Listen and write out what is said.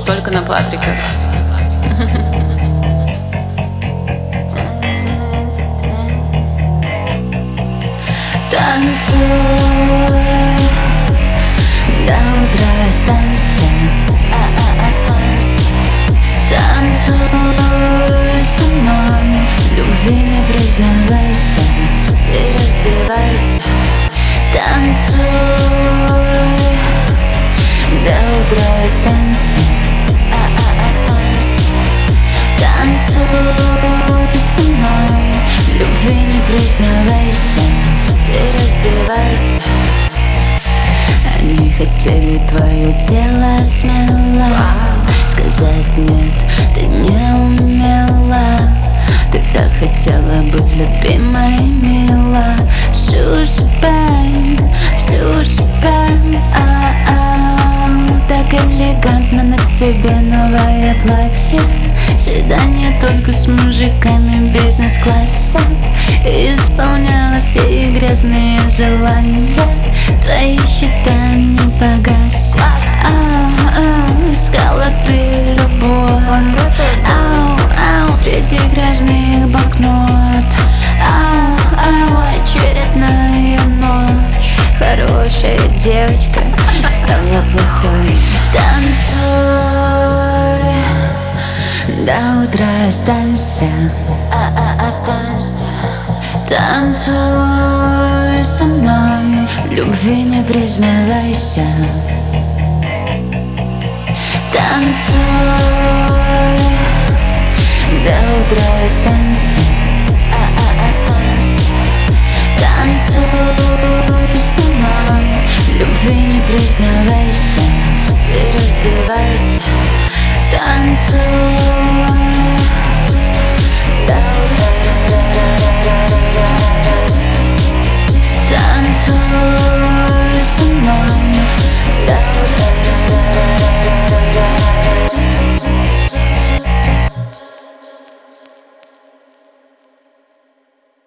только на Патриках. Танцуй, до утра останься, танцуй со мной, любви не признавайся, ты раздевайся. Танцуй, до утра останься, танцуй со мной, любви не признавайся, ты раздевайся. Они хотели твое тело смело сказать нет, ты не умела. Ты так хотела быть любимой, мила. Всю себя так элегантно на тебе новое платье. Свидание только с мужиками бизнес-класса. Исполняла все грязные желания. Твои счета не погасят. Искала ты любовь среди грязных банкнот. Очередная ночь. Хорошая девочка стала плохой. Танцуй, до утра останься, танцуй со мной, любви не признавайся. Танцуй, до утра останься, танцуй со мной, любви не признавайся, ты раздевайся.